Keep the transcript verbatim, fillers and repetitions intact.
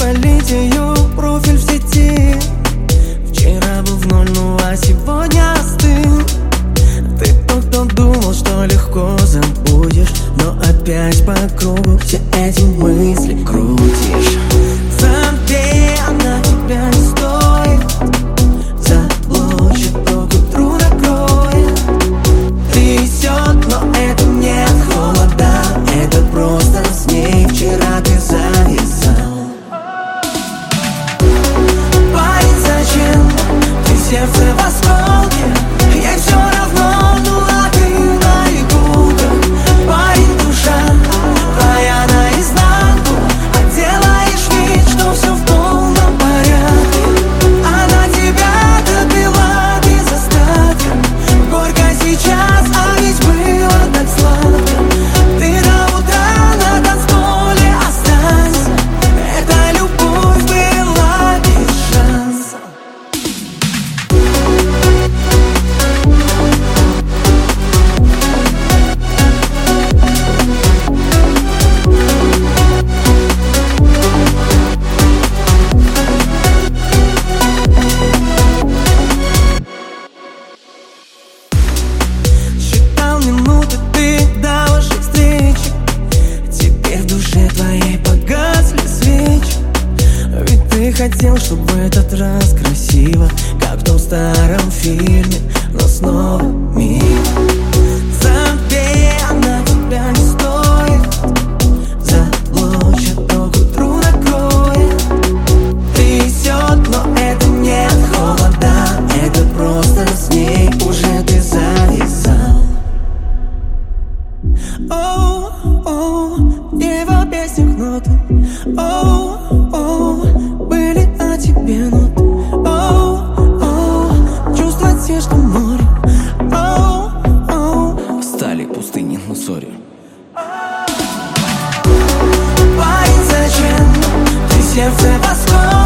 удалить ее профиль в сети. Вчера был в ноль, ну а сегодня остыл. Ты тот, кто думал, что легко забудешь, но опять по кругу все эти мысли крутишь. Забей, она тебя не стоит. Заблочит, то к утру накроет. Трясет, но это не от холода, это просто с ней вчера ты завязал. Парень, зачем ты сердце в осколке? Ей все равно, ну а ты на ягодах. Парень, душа твоя наизнанку, а делаешь вид, что все в полном порядке. Она тебя добила без остатка. Горько сейчас, а ведь было так сладко. Ты до утра на танцполе останься. Эта любовь была без шанса. Считал минуты ты до вашей встречи. Теперь в душе твоей погасли свечи. Ведь ты хотел, чтобы в этот раз красиво, как в том старом фильме, но снова мимо. Забей, она тебя не стоит. Заблочит, то к утру накроет. Трясет, но это не от холода, это просто с ней уже ты завязал. Оу, оу, не во песнях ноты. Оу, оу, были о тебе ноты. Оу, оу, чувства те, что море. Оу, оу, Стали пустыни, ну сори. парень, зачем ты сердце в осколке?